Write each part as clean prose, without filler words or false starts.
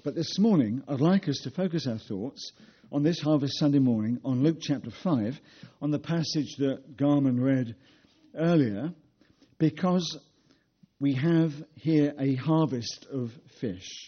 But this morning, I'd like us to focus our thoughts on this Harvest Sunday morning on Luke chapter 5, on the passage that Garmin read earlier, because we have here a harvest of fish.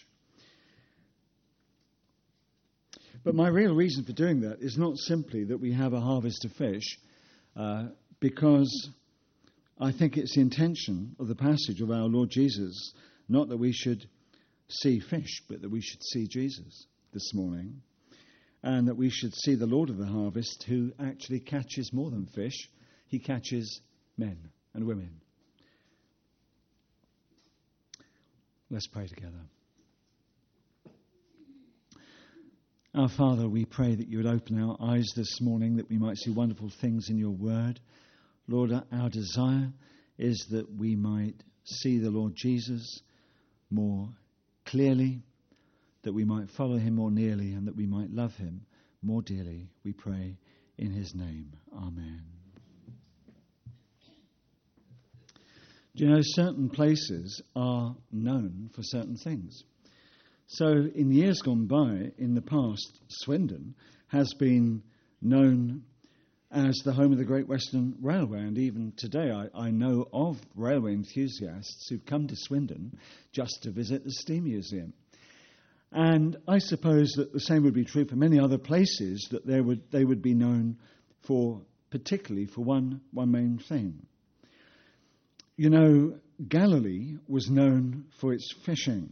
But my real reason for doing that is not simply that we have a harvest of fish, because I think it's the intention of the passage of our Lord Jesus, not that we should see fish, but that we should see Jesus this morning, and that we should see the Lord of the harvest, who actually catches more than fish. He catches men and women. Let's pray together. Our Father, we pray that you would open our eyes this morning, that we might see wonderful things in your word. Lord, our desire is that we might see the Lord Jesus more clearly, that we might follow him more nearly, and that we might love him more dearly. We pray in his name. Amen. Do you know, certain places are known for certain things? So in years gone by, in the past, Swindon has been known as the home of the Great Western Railway. And even today, I know of railway enthusiasts who've come to Swindon just to visit the Steam Museum. And I suppose that the same would be true for many other places, that they would be known for, particularly for one main thing. You know, Galilee was known for its fishing.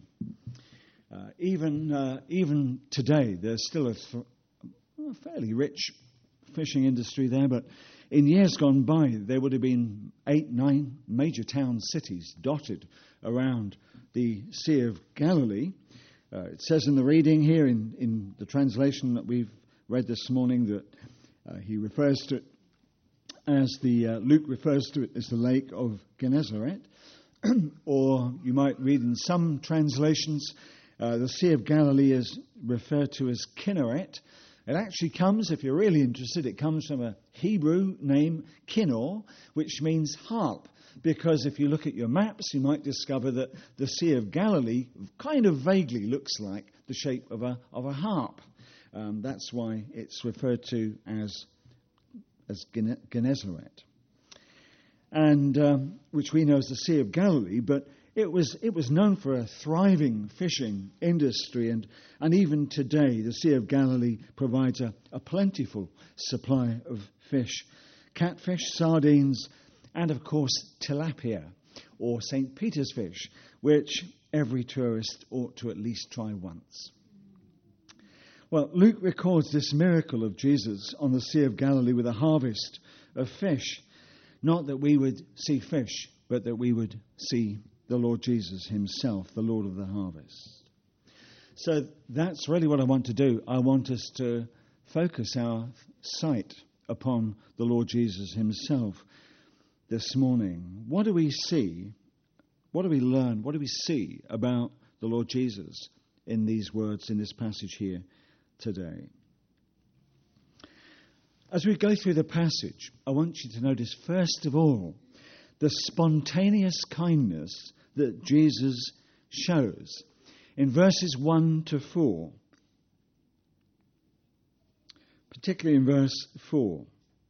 Even today, there's still a fairly rich fishing industry there, but in years gone by, there would have been 8-9 major town cities dotted around the Sea of Galilee. It says in the reading here, in the translation that we've read this morning, that he refers to it as Luke refers to it as the Lake of Gennesaret, or you might read in some translations, the Sea of Galilee is referred to as Kinneret. It actually comes, if you're really interested, it comes from a Hebrew name, Kinnor, which means harp. Because if you look at your maps, you might discover that the Sea of Galilee kind of vaguely looks like the shape of a harp. That's why it's referred to as Gennesaret, and which we know as the Sea of Galilee, but it was known for a thriving fishing industry, and even today the Sea of Galilee provides a plentiful supply of fish, catfish, sardines, and of course tilapia, or St. Peter's fish, which every tourist ought to at least try once. Well, Luke records this miracle of Jesus on the Sea of Galilee with a harvest of fish, not that we would see fish, but that we would see the Lord Jesus himself, the Lord of the harvest. So that's really what I want to do. I want us to focus our sight upon the Lord Jesus himself this morning. What do we see? What do we learn? What do we see about the Lord Jesus in these words, in this passage here today? As we go through the passage, I want you to notice, first of all, the spontaneous kindness that Jesus shows. In verses 1 to 4, particularly in verse 4.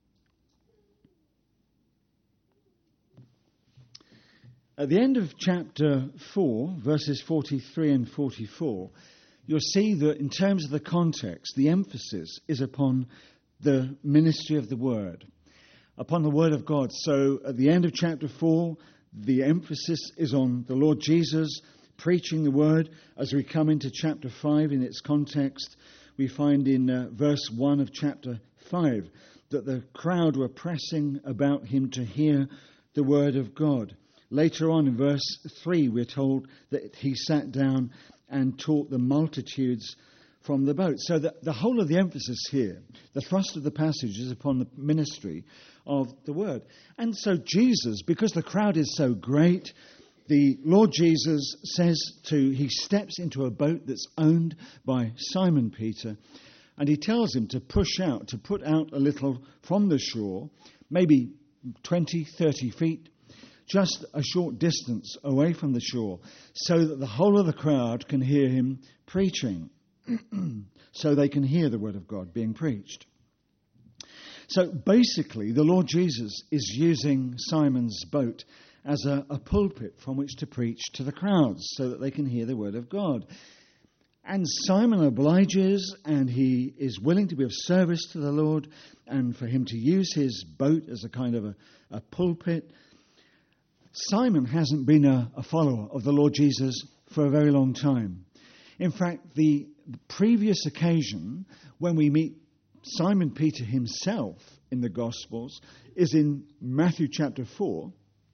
At the end of chapter 4, verses 43 and 44, you'll see that in terms of the context, the emphasis is upon the ministry of the Word, upon the Word of God. So at the end of chapter 4, the emphasis is on the Lord Jesus preaching the Word. As we come into chapter 5 in its context, we find in verse 1 of chapter 5 that the crowd were pressing about him to hear the Word of God. Later on in verse 3, we're told that he sat down and taught the multitudes from the boat. So the whole of the emphasis here, the thrust of the passage, is upon the ministry of the Word. And so Jesus, because the crowd is so great, the Lord Jesus he steps into a boat that's owned by Simon Peter, and he tells him to put out a little from the shore, maybe 20, 30 feet, just a short distance away from the shore, so that the whole of the crowd can hear him preaching, so they can hear the word of God being preached. So basically, the Lord Jesus is using Simon's boat as a pulpit from which to preach to the crowds, so that they can hear the word of God. And Simon obliges, and he is willing to be of service to the Lord, and for him to use his boat as a kind of a pulpit. Simon hasn't been a follower of the Lord Jesus for a very long time. In fact, the previous occasion when we meet Simon Peter himself in the Gospels is in Matthew chapter 4,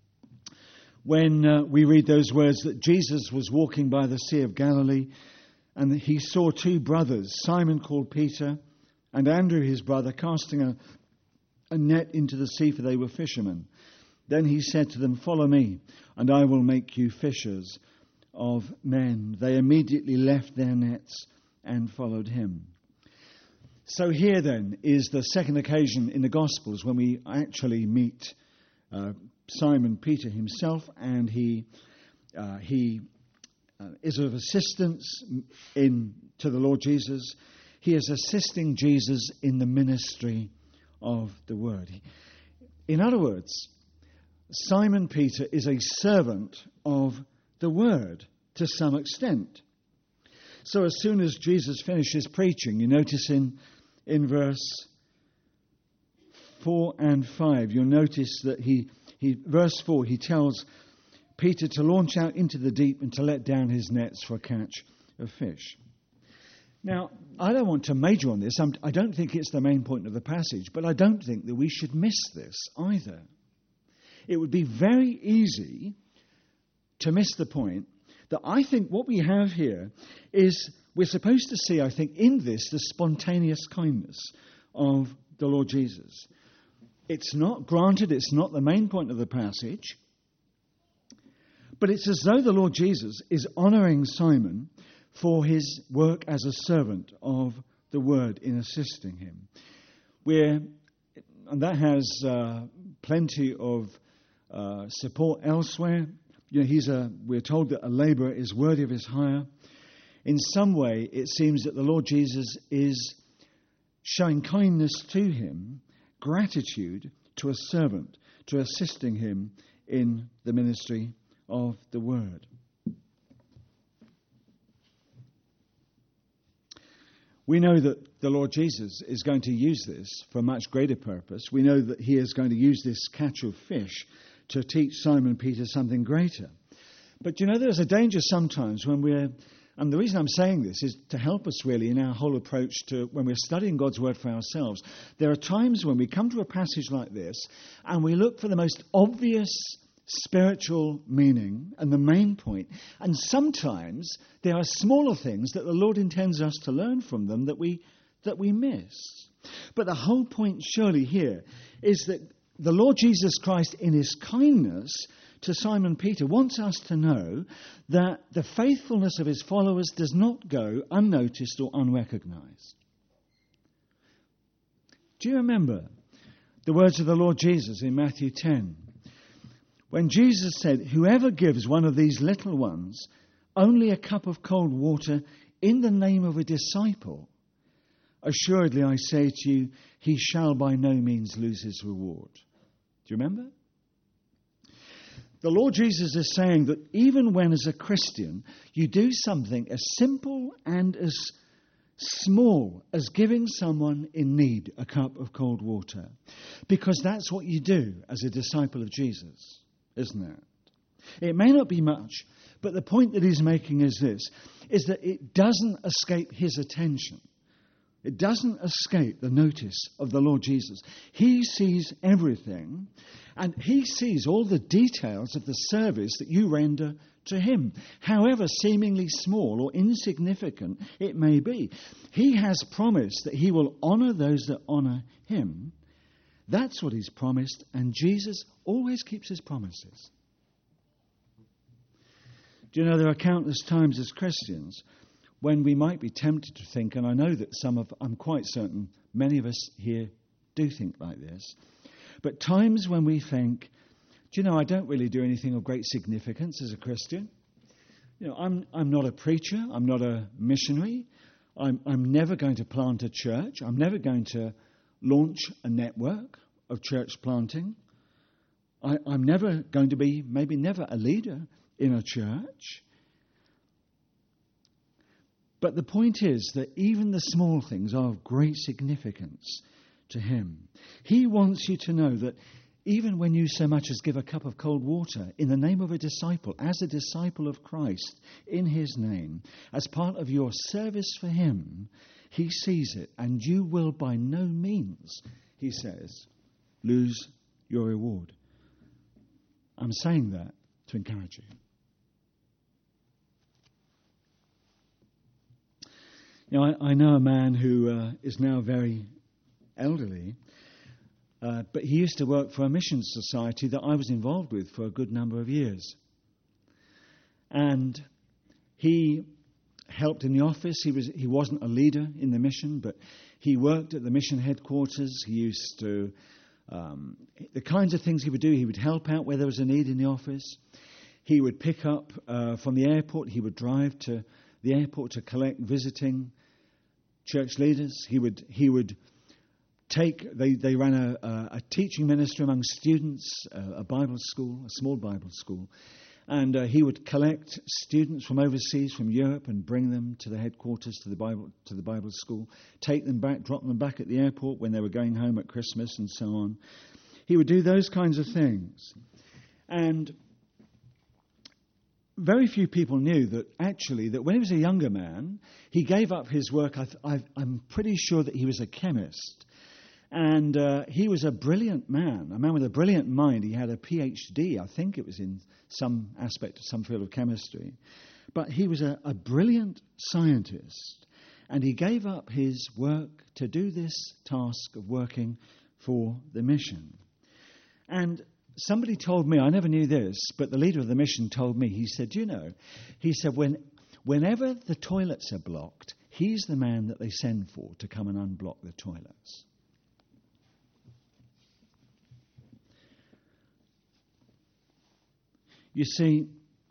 when we read those words that Jesus was walking by the Sea of Galilee, and he saw two brothers, Simon called Peter and Andrew his brother, casting a net into the sea, for they were fishermen. Then he said to them, "Follow me, and I will make you fishers of men." They immediately left their nets and followed him. So here then is the second occasion in the Gospels when we actually meet Simon Peter himself, and he is of assistance to the Lord Jesus. He is assisting Jesus in the ministry of the word. In other words, Simon Peter is a servant of the word to some extent. So as soon as Jesus finishes preaching, you notice in verse 4 and 5, you'll notice that verse 4, he tells Peter to launch out into the deep and to let down his nets for a catch of fish. Now, I don't want to major on this. I don't think it's the main point of the passage, but I don't think that we should miss this either. It would be very easy to miss the point that I think what we have here is we're supposed to see, I think, in this, the spontaneous kindness of the Lord Jesus. It's not, granted, it's not the main point of the passage, but it's as though the Lord Jesus is honouring Simon for his work as a servant of the word in assisting him. And that has plenty of support elsewhere. You know, we're told that a labourer is worthy of his hire. In some way, it seems that the Lord Jesus is showing kindness to him, gratitude to a servant, to assisting him in the ministry of the word. We know that the Lord Jesus is going to use this for a much greater purpose. We know that he is going to use this catch of fish to teach Simon Peter something greater. But you know, there's a danger sometimes when and the reason I'm saying this is to help us really in our whole approach to when we're studying God's word for ourselves. There are times when we come to a passage like this and we look for the most obvious spiritual meaning and the main point. And sometimes there are smaller things that the Lord intends us to learn from them that we miss. But the whole point surely here is that the Lord Jesus Christ, in his kindness to Simon Peter, wants us to know that the faithfulness of his followers does not go unnoticed or unrecognized. Do you remember the words of the Lord Jesus in Matthew 10? When Jesus said, "Whoever gives one of these little ones only a cup of cold water in the name of a disciple, assuredly I say to you, he shall by no means lose his reward." Do you remember? The Lord Jesus is saying that even when as a Christian you do something as simple and as small as giving someone in need a cup of cold water, because that's what you do as a disciple of Jesus, isn't it? It may not be much, but the point that he's making is this, is that it doesn't escape his attention. It doesn't escape the notice of the Lord Jesus. He sees everything, and he sees all the details of the service that you render to him, however seemingly small or insignificant it may be. He has promised that he will honour those that honour him. That's what he's promised, and Jesus always keeps his promises. Do you know, there are countless times as Christians when we might be tempted to think, and I know that I'm quite certain many of us here do think like this, but times when we think, Do you know, I don't really do anything of great significance as a Christian. You know, I'm not a preacher. I'm not a missionary. I'm never going to plant a church. I'm never going to launch a network of church planting. I'm never going to be, maybe never, a leader in a church. But the point is that even the small things are of great significance to him. He wants you to know that even when you so much as give a cup of cold water in the name of a disciple, as a disciple of Christ, in his name, as part of your service for him, he sees it, and you will by no means, he says, lose your reward. I'm saying that to encourage you. You know, I know a man who is now very elderly, but he used to work for a mission society that I was involved with for a good number of years. And he helped in the office. He wasn't a leader in the mission, but he worked at the mission headquarters. He used to, the kinds of things he would do, he would help out where there was a need in the office. He would pick up from the airport. He would drive to the airport to collect visiting church leaders. He would take, they ran a teaching ministry among students, a Bible school, a small Bible school. And he would collect students from overseas, from Europe, and bring them to the headquarters, to the Bible school, take them back, drop them back at the airport when they were going home at Christmas and so on. He would do those kinds of things. And very few people knew that actually, that when he was a younger man, he gave up his work. I'm pretty sure that he was a chemist. And he was a brilliant man, a man with a brilliant mind. He had a PhD, I think it was in some aspect of some field of chemistry. But he was a brilliant scientist. And he gave up his work to do this task of working for the mission. And somebody told me, I never knew this, but the leader of the mission told me, he said, you know, he said, whenever the toilets are blocked, he's the man that they send for to come and unblock the toilets. You see,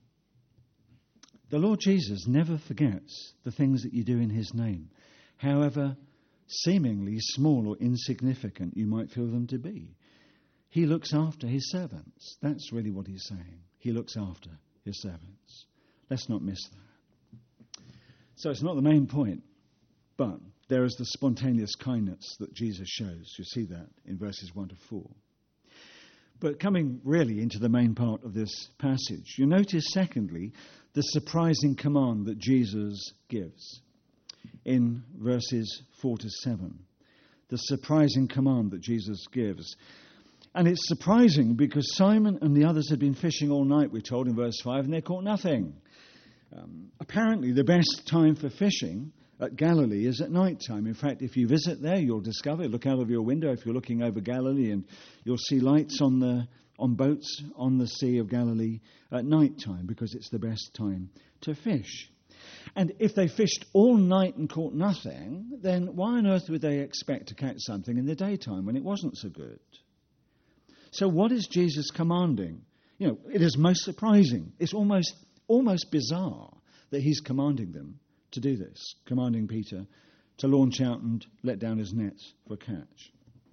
the Lord Jesus never forgets the things that you do in his name, however seemingly small or insignificant you might feel them to be. He looks after his servants. That's really what he's saying. He looks after his servants. Let's not miss that. So it's not the main point, but there is the spontaneous kindness that Jesus shows. You see that in verses 1 to 4. But coming really into the main part of this passage, you notice, secondly, the surprising command that Jesus gives in verses 4 to 7. The surprising command that Jesus gives. And it's surprising because Simon and the others had been fishing all night, we're told in verse 5, and they caught nothing. Apparently, the best time for fishing at Galilee is at night time. In fact, if you visit there, you'll discover, look out of your window if you're looking over Galilee, and you'll see lights on boats on the Sea of Galilee at night time, because it's the best time to fish. And if they fished all night and caught nothing, then why on earth would they expect to catch something in the daytime when it wasn't so good? So what is Jesus commanding? You know, it is most surprising. It's almost bizarre that he's commanding them to do this, commanding Peter to launch out and let down his nets for a catch.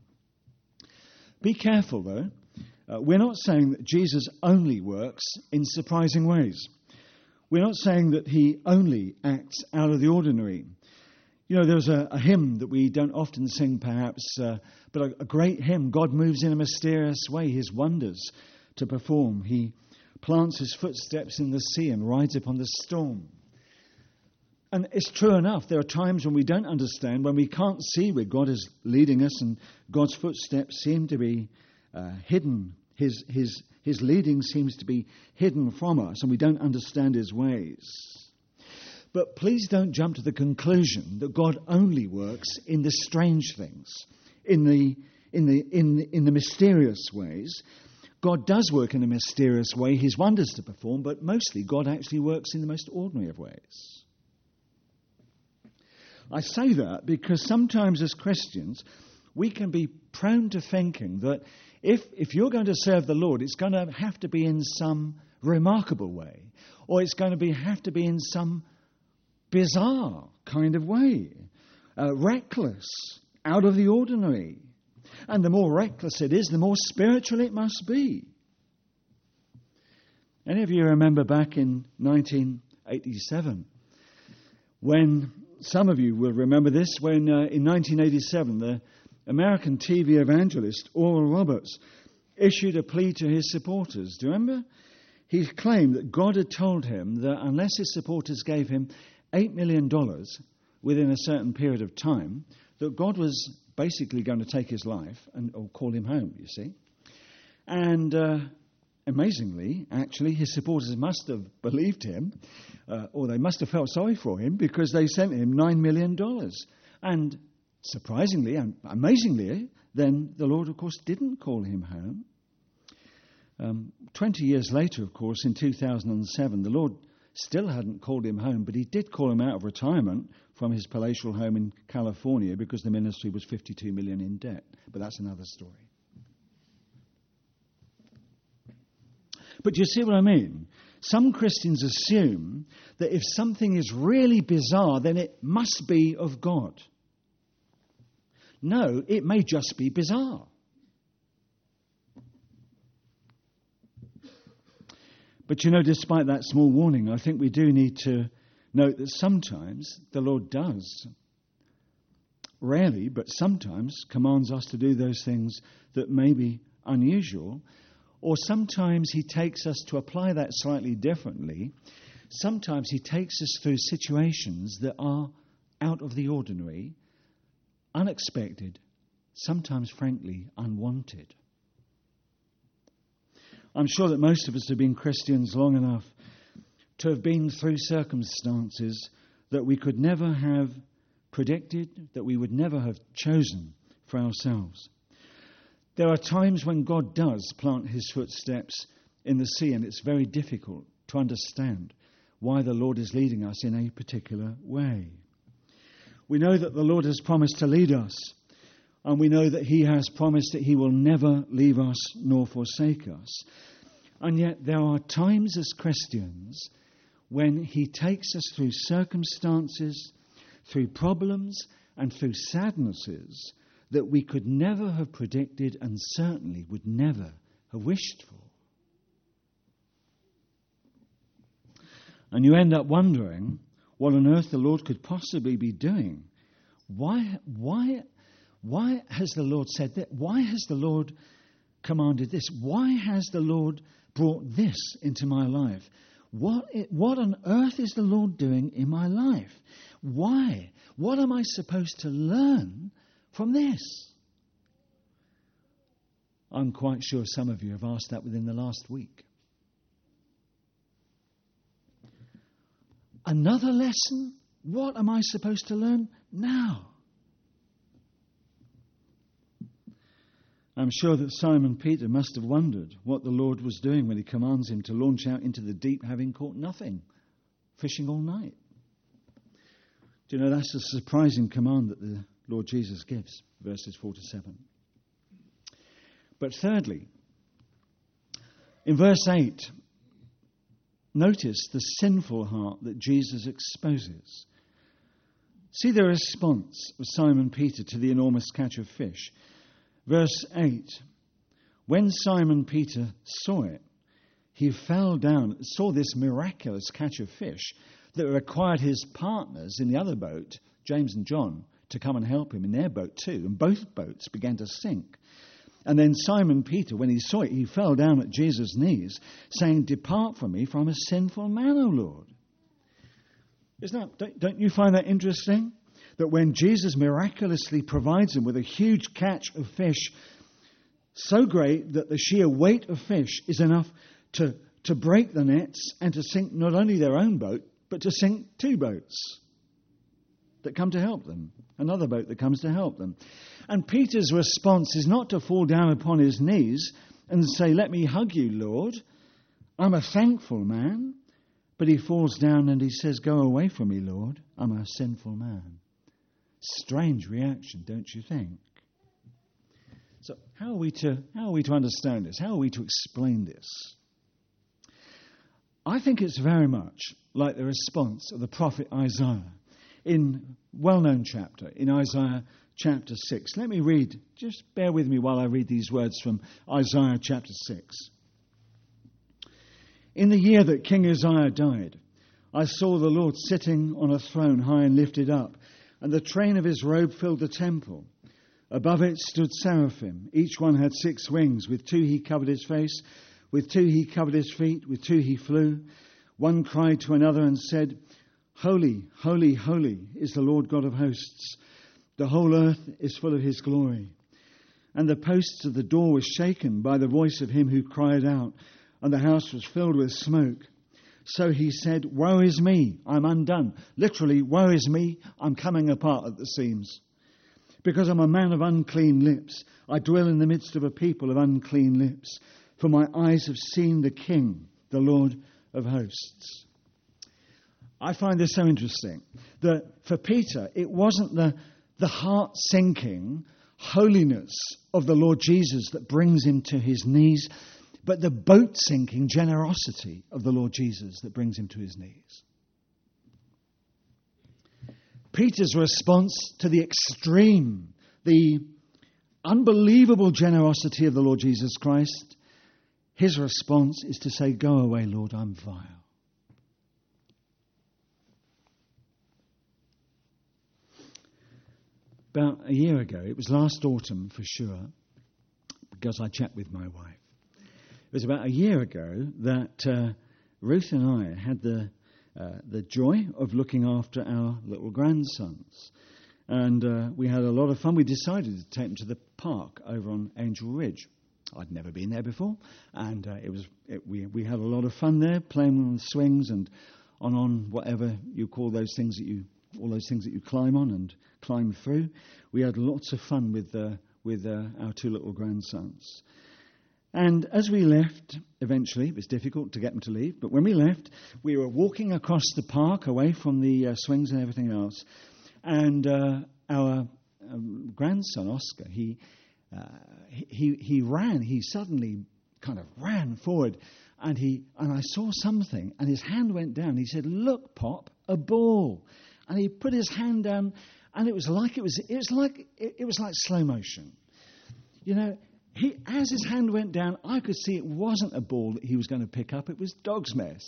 Be careful, though. We're not saying that Jesus only works in surprising ways. We're not saying that he only acts out of the ordinary. You know, there's a hymn that we don't often sing, perhaps, but a great hymn. God moves in a mysterious way, his wonders to perform. He plants his footsteps in the sea and rides upon the storm. And it's true enough, there are times when we don't understand, when we can't see where God is leading us, and God's footsteps seem to be hidden. His leading seems to be hidden from us, and we don't understand his ways. But please don't jump to the conclusion that God only works in the strange things, in the mysterious ways. God does work in a mysterious way, his wonders to perform, but mostly God actually works in the most ordinary of ways. I say that because sometimes as Christians, we can be prone to thinking that if you're going to serve the Lord, it's going to have to be in some remarkable way, or it's going to have to be in some bizarre kind of way, reckless, out of the ordinary. And the more reckless it is, the more spiritual it must be. Any of you remember back in 1987, when, some of you will remember this, when in 1987 the American TV evangelist Oral Roberts issued a plea to his supporters. Do you remember? He claimed that God had told him that unless his supporters gave him $8 million within a certain period of time, that God was basically going to take his life or call him home, you see. And amazingly, actually, his supporters must have believed him, or they must have felt sorry for him, because they sent him $9 million. And surprisingly and amazingly, then the Lord, of course, didn't call him home. 20 years later, of course, in 2007, the Lord still hadn't called him home, but he did call him out of retirement from his palatial home in California because the ministry was $52 million in debt. But that's another story. But you see what I mean? Some Christians assume that if something is really bizarre, then it must be of God. No, it may just be bizarre. But you know, despite that small warning, I think we do need to note that sometimes the Lord does, rarely, but sometimes commands us to do those things that may be unusual, or sometimes he takes us to apply that slightly differently. Sometimes he takes us through situations that are out of the ordinary, unexpected, sometimes, frankly, unwanted. I'm sure that most of us have been Christians long enough to have been through circumstances that we could never have predicted, that we would never have chosen for ourselves. There are times when God does plant his footsteps in the sea, and it's very difficult to understand why the Lord is leading us in a particular way. We know that the Lord has promised to lead us, and we know that he has promised that he will never leave us nor forsake us. And yet there are times as Christians when he takes us through circumstances, through problems, and through sadnesses that we could never have predicted and certainly would never have wished for. And you end up wondering what on earth the Lord could possibly be doing. Why has the Lord said that? Why has the Lord commanded this? Why has the Lord brought this into my life? What on earth is the Lord doing in my life? Why? What am I supposed to learn from this? I'm quite sure some of you have asked that within the last week. Another lesson? What am I supposed to learn now? I'm sure that Simon Peter must have wondered what the Lord was doing when he commands him to launch out into the deep, having caught nothing, fishing all night. Do you know that's a surprising command that the Lord Jesus gives, verses 4 to 7. But thirdly, in verse 8, notice the sinful heart that Jesus exposes. See the response of Simon Peter to the enormous catch of fish. Verse 8, when Simon Peter saw it, he fell down, saw this miraculous catch of fish that required his partners in the other boat, James and John, to come and help him in their boat too. And both boats began to sink. And then Simon Peter, when he saw it, he fell down at Jesus' knees, saying, "Depart from me, for I'm a sinful man, O Lord." Don't you find that interesting? That when Jesus miraculously provides him with a huge catch of fish, so great that the sheer weight of fish is enough to break the nets and to sink not only their own boat, but to sink two boats that come to help them, another boat that comes to help them. And Peter's response is not to fall down upon his knees and say, "Let me hug you, Lord. I'm a thankful man." But he falls down and he says, "Go away from me, Lord. I'm a sinful man." Strange reaction, don't you think? So how are we to understand this? How are we to explain this? I think it's very much like the response of the prophet Isaiah in well-known chapter, in Isaiah chapter 6. Let me read, just bear with me while I read these words from Isaiah chapter 6. In the year that King Uzziah died, I saw the Lord sitting on a throne high and lifted up, and the train of his robe filled the temple. Above it stood seraphim. Each one had 6 wings. With 2 he covered his face, with 2 he covered his feet, with 2 he flew. One cried to another and said, Holy, holy, holy is the Lord God of hosts. The whole earth is full of his glory. And the posts of the door were shaken by the voice of him who cried out, and the house was filled with smoke. So he said, Woe is me, I'm undone. Literally, woe is me, I'm coming apart at the seams. Because I'm a man of unclean lips. I dwell in the midst of a people of unclean lips. For my eyes have seen the King, the Lord of hosts. I find this so interesting that for Peter, it wasn't the heart-sinking holiness of the Lord Jesus that brings him to his knees, but the boat-sinking generosity of the Lord Jesus that brings him to his knees. Peter's response to the extreme, the unbelievable generosity of the Lord Jesus Christ, his response is to say, Go away, Lord, I'm vile. About a year ago, it was last autumn for sure, because I checked with my wife. It was about a year ago that Ruth and I had the joy of looking after our little grandsons. And we had a lot of fun. We decided to take them to the park over on Angel Ridge. I'd never been there before, and we had a lot of fun there, playing on the swings and on whatever you call those things all those things that you climb on and climb through. We had lots of fun with our 2 little grandsons. And as we left, eventually, it was difficult to get them to leave, but when we left, we were walking across the park away from the swings and everything else, and our grandson, Oscar, he ran. He suddenly kind of ran forward, and I saw something, and his hand went down. He said, "Look, Pop, a ball." And he put his hand down, and it was like slow motion. You know, as his hand went down, I could see it wasn't a ball that he was going to pick up. It was dog's mess.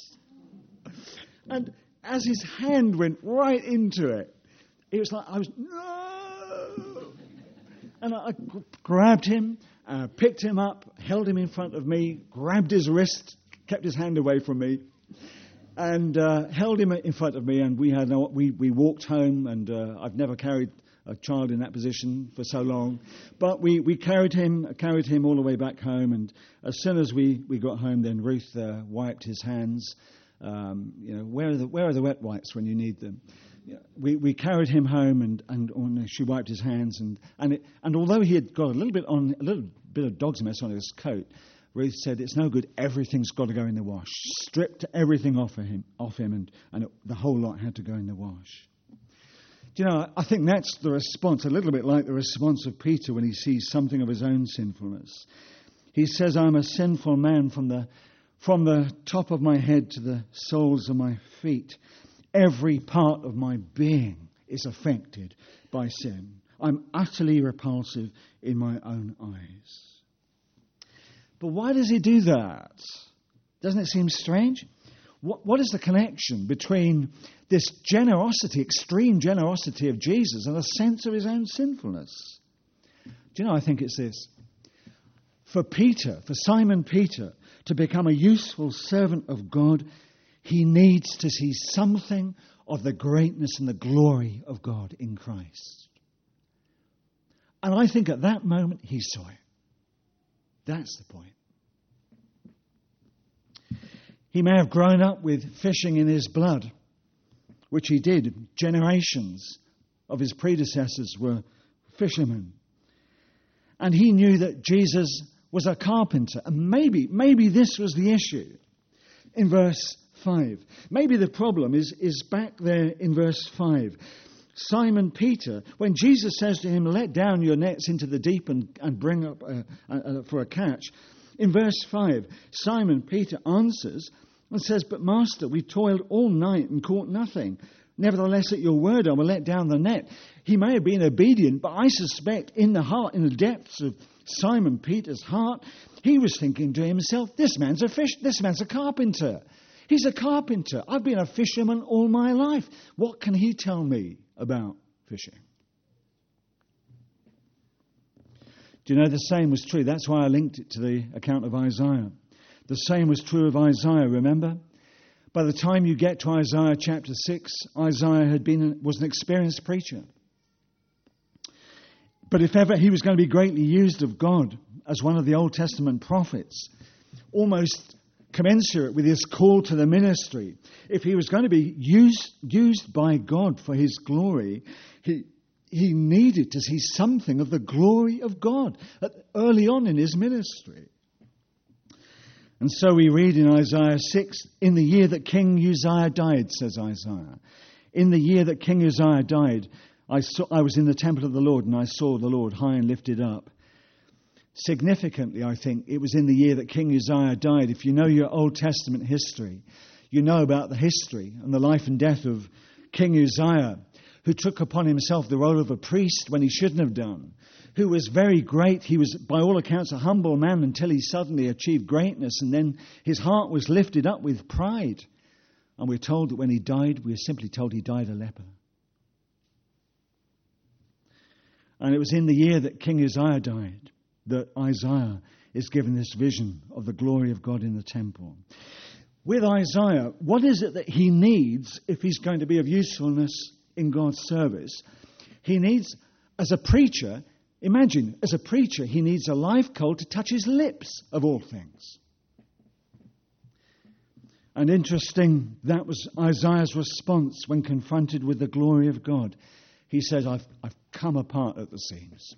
And as his hand went right into it, it was like no. And I grabbed him, picked him up, held him in front of me, grabbed his wrist, kept his hand away from me, and held him in front of me. And we walked home, and I've never carried a child in that position for so long. But we carried him all the way back home. And as soon as we got home, then Ruth wiped his hands. Where are the wet wipes when you need them? We carried him home, and she wiped his hands, and although he had got a little bit of dog's mess on his coat, Ruth said, "It's no good. Everything's got to go in the wash." Stripped everything off him, and the whole lot had to go in the wash. Do you know? I think that's the response, a little bit like the response of Peter when he sees something of his own sinfulness. He says, "I'm a sinful man from the top of my head to the soles of my feet. Every part of my being is affected by sin. I'm utterly repulsive in my own eyes." But why does he do that? Doesn't it seem strange? What is the connection between this generosity, extreme generosity of Jesus, and a sense of his own sinfulness? Do you know, I think it's this. For Simon Peter, to become a useful servant of God, he needs to see something of the greatness and the glory of God in Christ. And I think at that moment he saw it. That's the point. He may have grown up with fishing in his blood, which he did. Generations of his predecessors were fishermen. And he knew that Jesus was a carpenter. And maybe this was the issue in verse 5. Maybe the problem is back there in verse 5. Simon Peter, when Jesus says to him, let down your nets into the deep and bring up for a catch, in verse 5, Simon Peter answers and says, but Master, we've toiled all night and caught nothing. Nevertheless, at your word, I will let down the net. He may have been obedient, but I suspect in the depths of Simon Peter's heart, he was thinking to himself, this man's a carpenter. He's a carpenter. I've been a fisherman all my life. What can he tell me about fishing? Do you know the same was true? That's why I linked it to the account of Isaiah. The same was true of Isaiah, remember? By the time you get to Isaiah chapter 6, Isaiah was an experienced preacher. But if ever he was going to be greatly used of God as one of the Old Testament prophets, almost commensurate with his call to the ministry, if he was going to be used by God for his glory, he needed to see something of the glory of God early on in his ministry. And so we read in Isaiah 6, in the year that King Uzziah died, says Isaiah, in the year that King Uzziah died, I was in the temple of the Lord and I saw the Lord high and lifted up. Significantly, I think, it was in the year that King Uzziah died. If you know your Old Testament history, you know about the history and the life and death of King Uzziah, who took upon himself the role of a priest when he shouldn't have done, who was very great. He was, by all accounts, a humble man until he suddenly achieved greatness, and then his heart was lifted up with pride. And we're told that when he died, we are simply told he died a leper. And it was in the year that King Uzziah died that Isaiah is given this vision of the glory of God in the temple. With Isaiah, what is it that he needs if he's going to be of usefulness in God's service? He needs, as a preacher, imagine, as a preacher, he needs a live coal to touch his lips, of all things. And interesting, that was Isaiah's response when confronted with the glory of God. He said, I've come apart at the seams.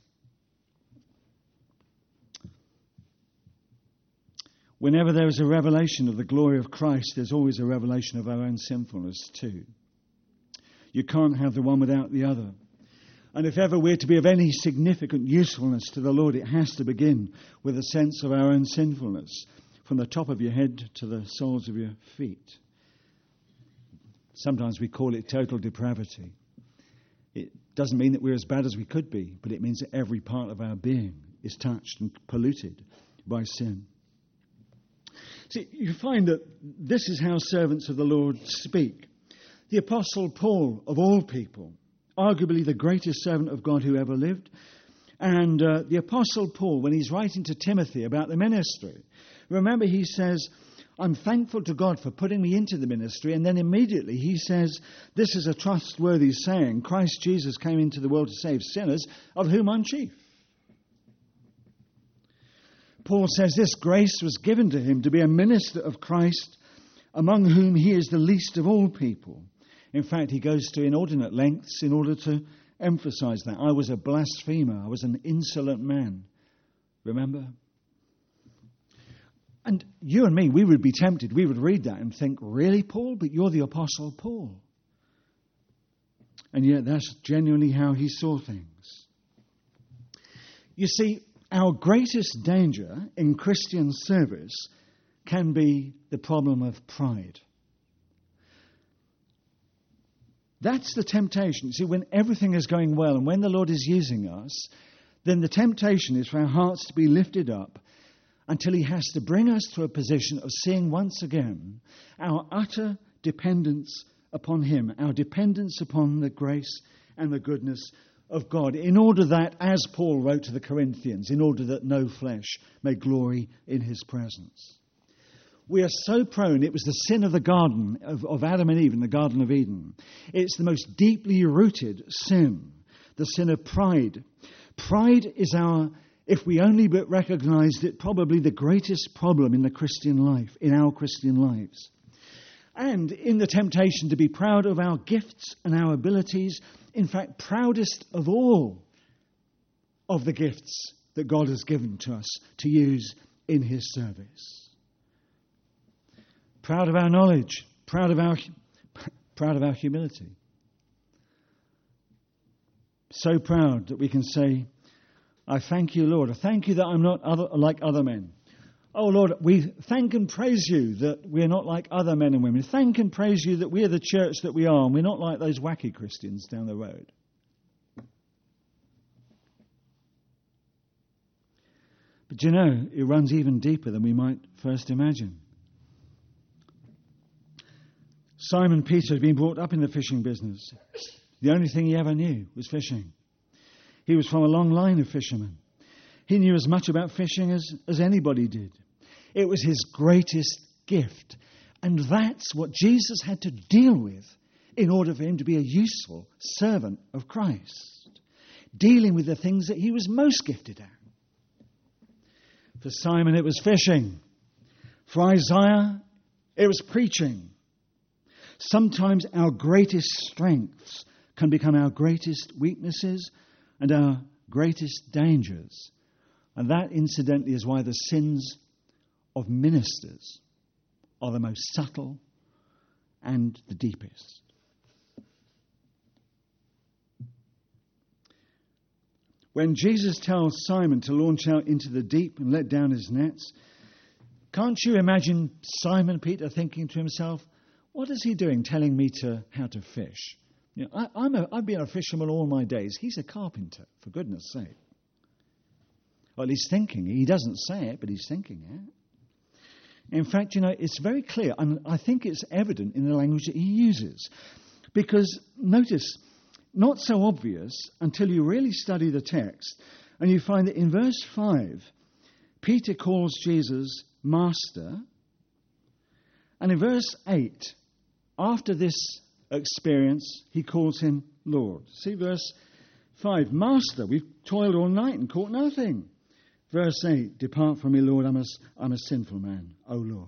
Whenever there is a revelation of the glory of Christ, there's always a revelation of our own sinfulness too. You can't have the one without the other. And if ever we're to be of any significant usefulness to the Lord, it has to begin with a sense of our own sinfulness, from the top of your head to the soles of your feet. Sometimes we call it total depravity. It doesn't mean that we're as bad as we could be, but it means that every part of our being is touched and polluted by sin. See, you find that this is how servants of the Lord speak. The Apostle Paul, of all people, arguably the greatest servant of God who ever lived, and the Apostle Paul, when he's writing to Timothy about the ministry, remember he says, I'm thankful to God for putting me into the ministry, and then immediately he says, this is a trustworthy saying, Christ Jesus came into the world to save sinners, of whom I'm chief. Paul says this grace was given to him to be a minister of Christ, among whom he is the least of all people. In fact, he goes to inordinate lengths in order to emphasize that. I was a blasphemer. I was an insolent man. Remember? And you and me, we would be tempted. We would read that and think, really, Paul? But you're the Apostle Paul. And yet that's genuinely how he saw things. You see, our greatest danger in Christian service can be the problem of pride. That's the temptation. See, when everything is going well and when the Lord is using us, then the temptation is for our hearts to be lifted up until he has to bring us to a position of seeing once again our utter dependence upon him, our dependence upon the grace and the goodness of God, in order that, as Paul wrote to the Corinthians, in order that no flesh may glory in his presence. We are so prone, it was the sin of the garden, of Adam and Eve in the Garden of Eden. It's the most deeply rooted sin, the sin of pride. Pride is if we only but recognized it, probably the greatest problem in the Christian life, in our Christian lives. And in the temptation to be proud of our gifts and our abilities, in fact, proudest of all of the gifts that God has given to us to use in his service. Proud of our knowledge, proud of our humility. So proud that we can say, I thank you, Lord. I thank you that I'm not like other men. Oh, Lord, we thank and praise you that we're not like other men and women. Thank and praise you that we're the church that we are, and we're not like those wacky Christians down the road. But you know, it runs even deeper than we might first imagine. Simon Peter had been brought up in the fishing business. The only thing he ever knew was fishing. He was from a long line of fishermen. He knew as much about fishing as anybody did. It was his greatest gift. And that's what Jesus had to deal with in order for him to be a useful servant of Christ. Dealing with the things that he was most gifted at. For Simon, it was fishing. For Isaiah, it was preaching. Sometimes our greatest strengths can become our greatest weaknesses and our greatest dangers. And that, incidentally, is why the sins of ministers are the most subtle and the deepest. When Jesus tells Simon to launch out into the deep and let down his nets, can't you imagine Simon Peter thinking to himself, what is he doing telling me how to fish? You know, I've been a fisherman all my days. He's a carpenter, for goodness sake. Well, he's thinking. He doesn't say it, but he's thinking it. In fact, you know, it's very clear, and I think it's evident in the language that he uses. Because, notice, not so obvious until you really study the text, and you find that in verse 5, Peter calls Jesus Master, and in verse 8, after this experience, he calls him Lord. See verse 5, Master, we've toiled all night and caught nothing. Verse 8, depart from me, Lord, I'm a sinful man, O Lord.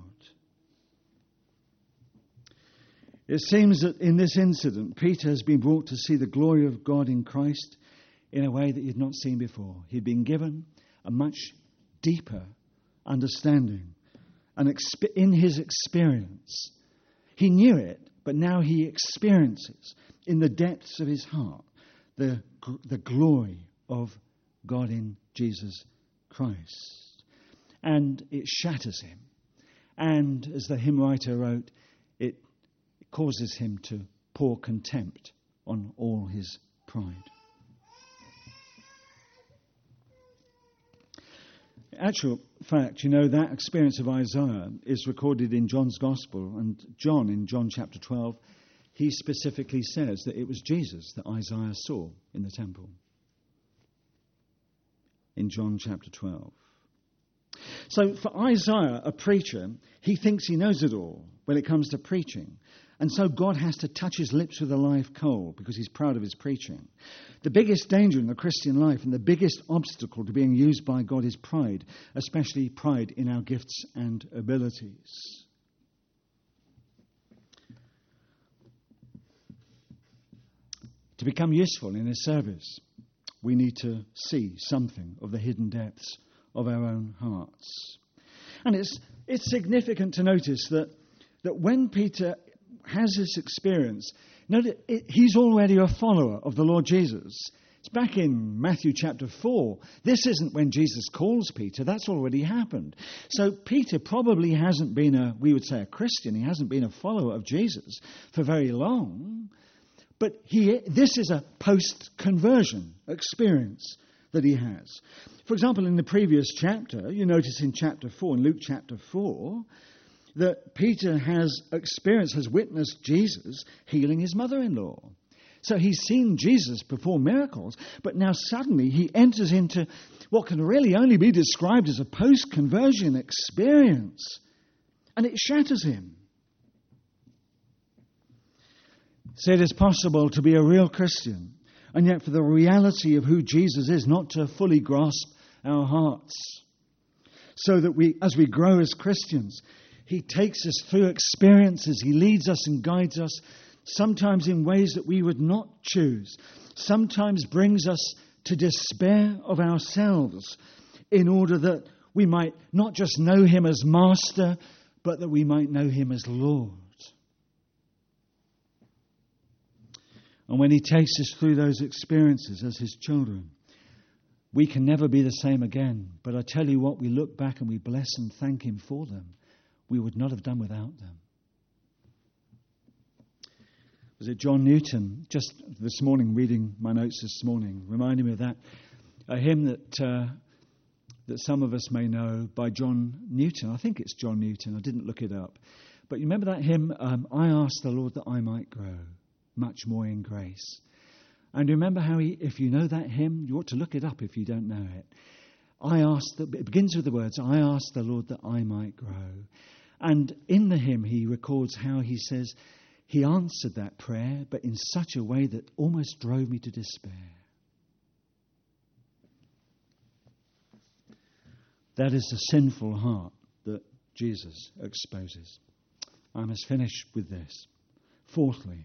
It seems that in this incident, Peter has been brought to see the glory of God in Christ in a way that he had not seen before. He'd been given a much deeper understanding. And in his experience, he knew it, but now he experiences in the depths of his heart the glory of God in Jesus Christ. And it shatters him. And as the hymn writer wrote, it causes him to pour contempt on all his pride. In actual fact, you know, that experience of Isaiah is recorded in John's Gospel, and John, in John chapter 12, he specifically says that it was Jesus that Isaiah saw in the temple. In John chapter 12. So for Isaiah, a preacher, he thinks he knows it all when it comes to preaching. And so God has to touch his lips with a live coal because he's proud of his preaching. The biggest danger in the Christian life and the biggest obstacle to being used by God is pride, especially pride in our gifts and abilities. To become useful in his service, we need to see something of the hidden depths of our own hearts. And it's significant to notice that when Peter has this experience, notice he's already a follower of the Lord Jesus. It's back in Matthew chapter 4. This isn't when Jesus calls Peter. That's already happened. So Peter probably hasn't been a Christian. He hasn't been a follower of Jesus for very long. But this is a post-conversion experience that he has. For example, in the previous chapter, you notice in chapter 4, in Luke chapter 4, that Peter has witnessed Jesus healing his mother-in-law. So he's seen Jesus perform miracles, but now suddenly he enters into what can really only be described as a post-conversion experience. And it shatters him. So it is possible to be a real Christian, and yet for the reality of who Jesus is not to fully grasp our hearts. So that as we grow as Christians, he takes us through experiences. He leads us and guides us, sometimes in ways that we would not choose. Sometimes brings us to despair of ourselves in order that we might not just know him as Master, but that we might know him as Lord. And when he takes us through those experiences as his children, we can never be the same again. But I tell you what, we look back and we bless and thank him for them. We would not have done without them. Was it John Newton, just this morning, reading my notes this morning, reminded me of that, a hymn that some of us may know by John Newton. I think it's John Newton. I didn't look it up. But you remember that hymn, I asked the Lord that I might grow much more in grace. And remember how if you know that hymn, you ought to look it up if you don't know it. It begins with the words, I asked the Lord that I might grow. And in the hymn he records how he says, he answered that prayer, but in such a way that almost drove me to despair. That is the sinful heart that Jesus exposes. I must finish with this. Fourthly,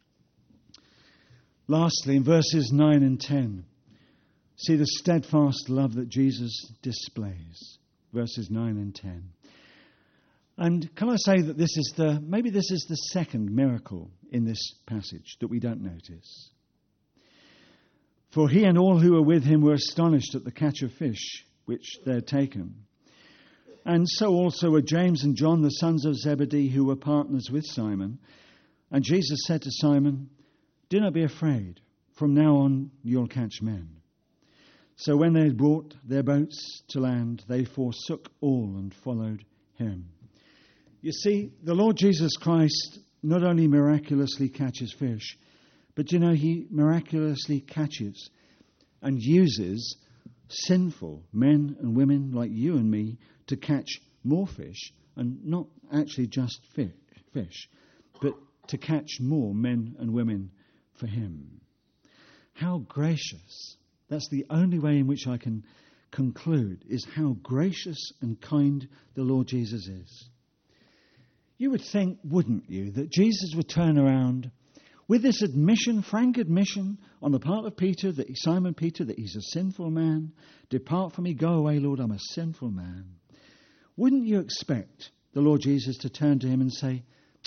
lastly, in verses 9 and 10, see the steadfast love that Jesus displays. Verses 9 and 10. And can I say that maybe this is the second miracle in this passage that we don't notice. For he and all who were with him were astonished at the catch of fish which they had taken. And so also were James and John, the sons of Zebedee, who were partners with Simon. And Jesus said to Simon, do not be afraid. From now on you'll catch men. So when they had brought their boats to land, they forsook all and followed him. You see, the Lord Jesus Christ not only miraculously catches fish, but he miraculously catches and uses sinful men and women like you and me to catch more fish, and not actually just fish, but to catch more men and women for him. How gracious. That's the only way in which I can conclude, is how gracious and kind the Lord Jesus is. You would think, wouldn't you, that Jesus would turn around with this admission, frank admission on the part of Simon Peter, that he's a sinful man. Depart from me, go away, Lord, I'm a sinful man. Wouldn't you expect the Lord Jesus to turn to him and say,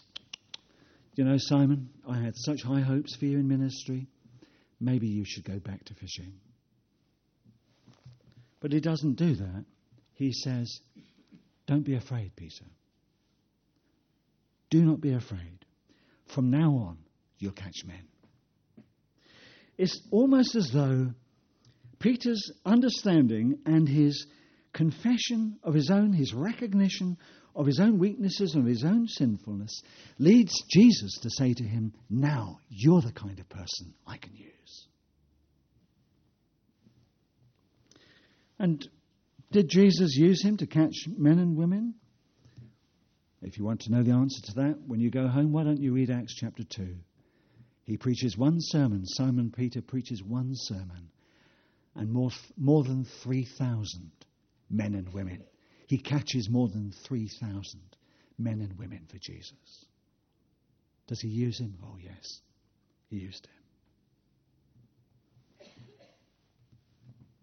Simon, I had such high hopes for you in ministry. Maybe you should go back to fishing. But he doesn't do that. He says, don't be afraid, Peter. Do not be afraid. From now on, you'll catch men. It's almost as though Peter's understanding and his confession of his recognition of his own weaknesses and of his own sinfulness leads Jesus to say to him, now you're the kind of person I can use. And did Jesus use him to catch men and women? If you want to know the answer to that, when you go home, why don't you read Acts chapter 2? He preaches one sermon. Simon Peter preaches one sermon. And more than 3,000 men and women. He catches more than 3,000 men and women for Jesus. Does he use him? Oh, yes. He used him.